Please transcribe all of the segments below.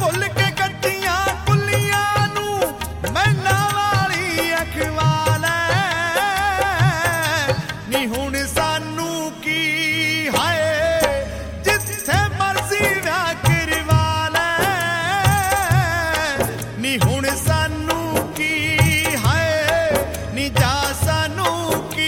भुल के कच्चियां कुल्लियां नू मैना वाली अखवा लै नी हुण सानू की हाय जिथे मर्जी व्याह करवा लै नी हुण सानू की हाय नी जा सानू की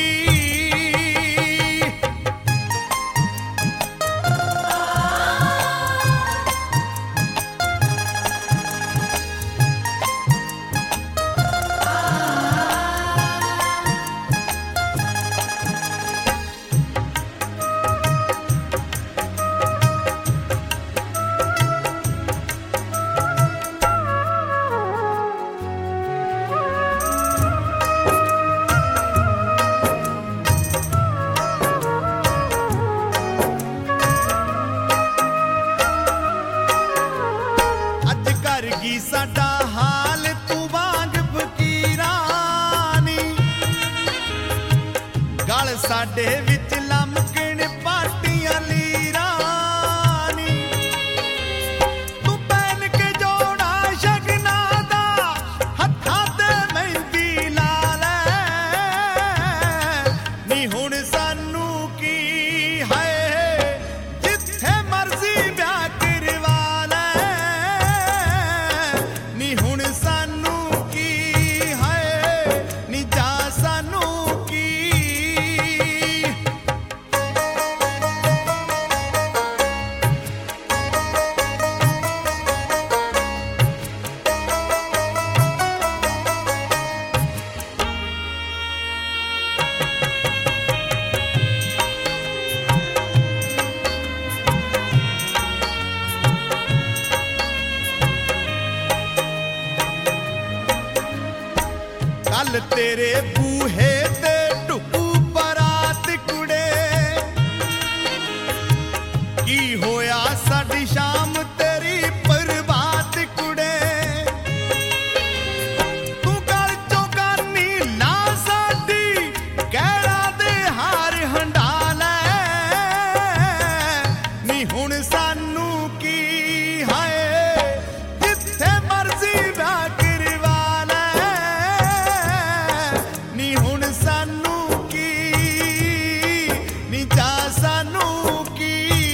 साडा हाल तू वांग फकीरानी गल साडे विच लमकण पाटियां लीरानी तू पहन के जोड़ा शगना दा हत्थां ते मेहंदी ला लै नी हुण सानू की हाय जिथे मर्जी ब्याह करवा लै नी हुण सानू की हाय नी जा सानू की कल तेरे बूहे ते ढुकू बरात कुड़े की होया साडी शाम तेरी बर्बाद कुड़े तू गल चौगानी ला साडी कैरा दे हार हंडा लै नी हुण सानू की हाय जिथे मर्जी ब्याह करवा लै नी हुण सानू की नी जा सानू की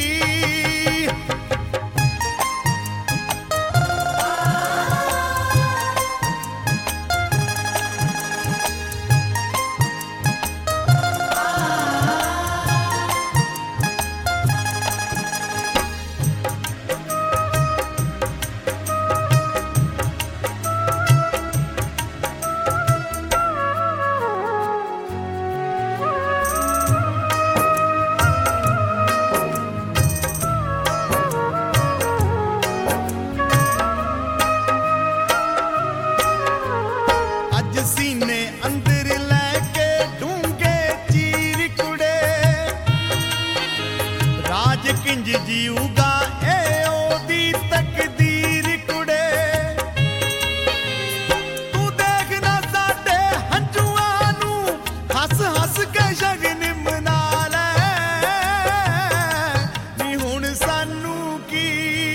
सीने अंदर लैके डूंगे चीर कुड़े राज किंज जीऊगा ए ओदी तकदीर कुड़े तू देखना साडे हंजुआं नू हस हस के शगन मना लै नी हुण सानू की